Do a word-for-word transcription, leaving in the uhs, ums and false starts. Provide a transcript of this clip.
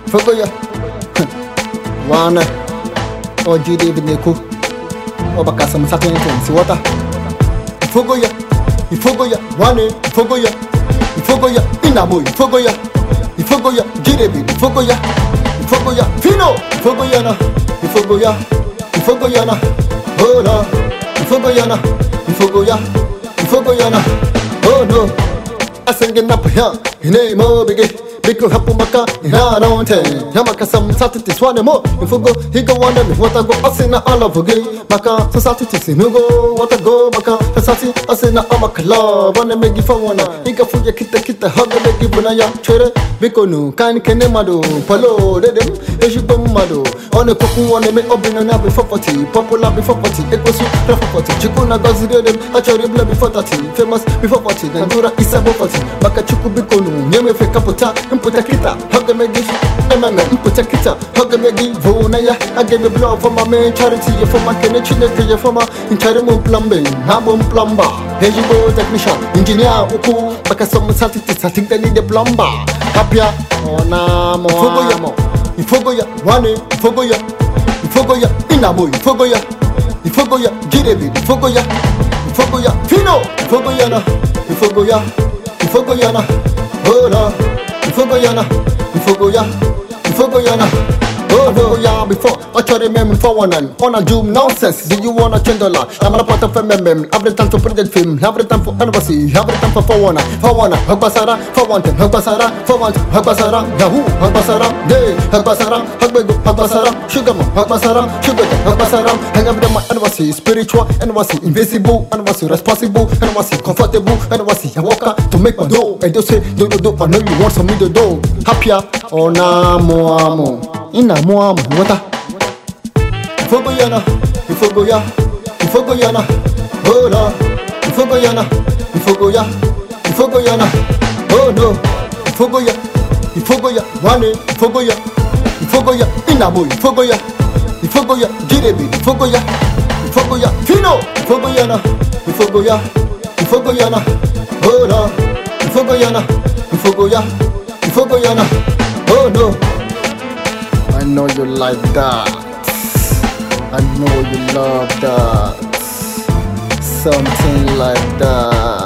Fogoya, Wana, or G D Neko, or Bakasam Satin, see water. Fogoya, Fogoya, Wane, Fogoya, Fogoya, Inabo, Fogoya, Fogoya, G D B, Fogoya, Fogoya, Fino, Fogoyana, Fogoya, Fogoyana, Hola, Fogoyana, Fogoya, Fogoyana, oh no, I sing it up here, in a more big. Biko hapumaka ina nonte Yamaka sam satiti swane mo Infugo higo wanda mi wata go asina ala vogi Maka sa satiti sinugo wata go Maka sa sati asina amakala Wane megi fawana Ika fuya kita kita haga megi bunaya Chere biko nu kani kene mado Palo dedem eshibom mado One kuku wane me obina na before forty Popular before forty Ekwasu rafa forty Chukuna gazi dedem Achari bla before thirty Famous before forty Nandura isa bo forty Maka chuku biko nu Nyeme fe kapota Put a kita, hug me give M M M, put a kita, hug me give Vonaya. I gave a blow for my main charity, for my connection, for my interim plumbing, Habum plumber, Hejibo technician, engineer, Uku, because some statistics, I think they need a plumber. Happier, oh, Namo, Fogoyamo, Ifogoya, Wane, Fogoya, Ifogoya, Inabo, Ifogoya, Ifogoya, Gidebi, Ifogoya, Ifogoya, Fino, Ifogoyana, Ifogoya, Ifogoyana, Hola. Fogoyana, Fogoya, Fogoyana, oh Fogoya before I try to remember for one and on a Zoom nonsense. Do you wanna change a lot? I'm a part of a member. Every time to project film, every time for anniversary, every time for for one, for one, Hagbasara, for one, Hagbasara, for one, Hagbasara, Yahoo, Hagbasara, Day, Hagbasara, Hagbego, Hagbasara, Sugarmo, Hagbasara, Sugar, Hagbasara, hang up my anniversary, spiritual anniversary, invisible anniversary, responsible anniversary, comfortable anniversary. I walk out to make my dough, and they say, do do do, I know you want some me to do. Happier, oh na mo amo. Ina mo amo, wata Fogoyana, Fogoya, Fogoyana, Hola, Fogoyana, Fogoya, Fogoyana, oh no, Fogoya, Fogoya, Wane, Fogoya, Fogoya, Inabo, Fogoya, Fogoya, Gidebi, Fogoya, Fogoya, Fino, Fogoyana, Fogoya, Fogoyana, Hola, Fogoyana, Fogoya, Fogoyana, oh no. I know you like that. I know you love that. Something like that.